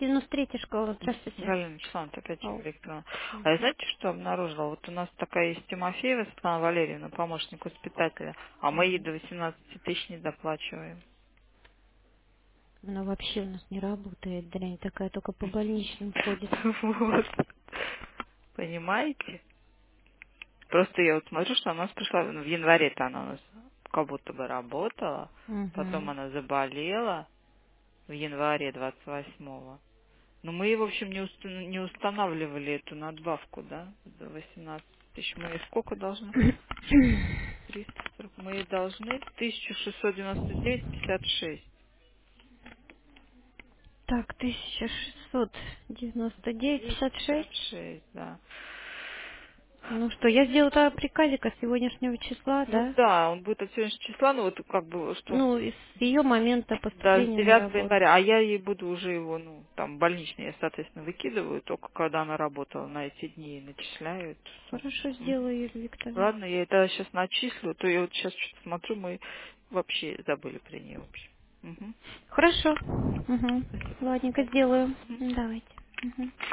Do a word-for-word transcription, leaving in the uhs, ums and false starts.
девяносто третья школа. Здравствуйте. Галина Вячеславовна, опять Ау. Викторовна. А я Мгм. знаете, что обнаружила? Вот у нас такая есть Тимофеева Светлана Валерьевна, помощник воспитателя, а мы ей Мгм. до восемнадцати тысяч не доплачиваем. Она вообще у нас не работает, дрянь такая, только по больничным ходит. Вот. Понимаете? Просто я вот смотрю, что она у нас пришла, ну, в январе-то она у нас как будто бы работала, потом Угу. она заболела в январе двадцать восьмого. Но мы, в общем, не, уст- не устанавливали эту надбавку, да, до восемнадцати тысяч. Мы ей сколько должны? триста сорок. Мы ей должны тысяча шестьсот девяносто девять пятьдесят шесть. Так, тысяча шестьсот девяносто девять пятьдесят пятьдесят шесть. шесть, да. Ну что, я сделала тогда приказика с сегодняшнего числа, Ну да? да, он будет от сегодняшнего числа, ну вот как бы, что Ну, и с ее момента да, с поступления на девятого работу. января, а я ей буду уже его, ну, там, больничный, я, соответственно, выкидываю, только когда она работала на эти дни и начисляю эту сумму. Хорошо Мгм. сделаю, Юлия Викторовна. Ладно, я это сейчас начислю, то я вот сейчас что-то смотрю, мы вообще забыли при ней, в общем. Мгм. Хорошо. Угу. Спасибо. Ладненько, Спасибо. сделаю. Мгм. Давайте. Мгм.